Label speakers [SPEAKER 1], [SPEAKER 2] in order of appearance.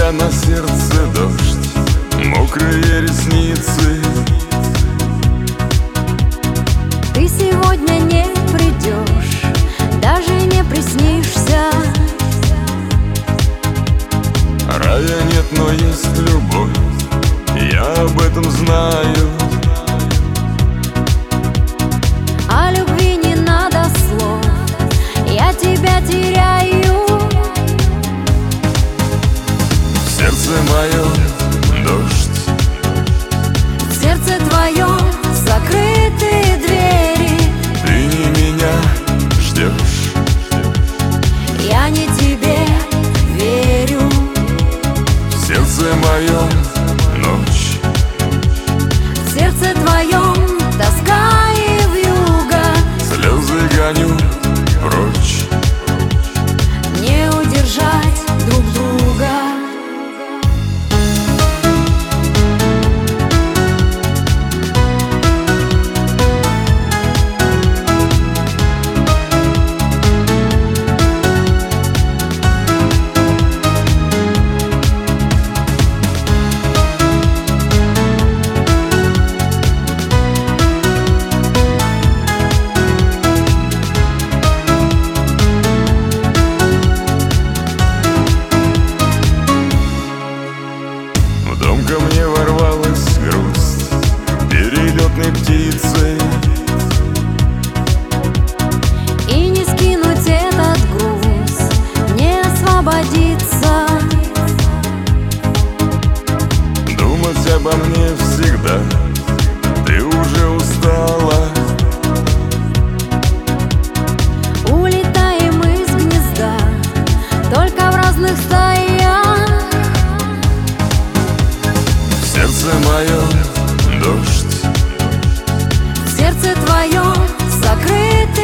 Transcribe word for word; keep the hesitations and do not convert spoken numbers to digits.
[SPEAKER 1] тебя на сердце дождь, мокрые ресницы.
[SPEAKER 2] Ты сегодня не придешь, даже не приснишься.
[SPEAKER 1] Рая нет, но есть любовь, я об этом знаю.
[SPEAKER 2] О любви не надо слов, я тебя теряю.
[SPEAKER 1] В сердце моем дождь,
[SPEAKER 2] В сердце твоем закрытые двери.
[SPEAKER 1] ты не меня ждешь,
[SPEAKER 2] Я не тебе верю.
[SPEAKER 1] в сердце моем ночь,
[SPEAKER 2] В сердце твоем тоска и вьюга.
[SPEAKER 1] слезы гоню прочь.
[SPEAKER 2] Не удержать друг друга.
[SPEAKER 1] В дом ко мне ворвалась грусть перелетной птицей.
[SPEAKER 2] И не скинуть этот груз, не освободиться.
[SPEAKER 1] Думать обо мне всегда, ты уже устала.
[SPEAKER 2] Улетаем из гнезда, только в разных стаях.
[SPEAKER 1] В сердце моем дождь,
[SPEAKER 2] В сердце твоем закрытые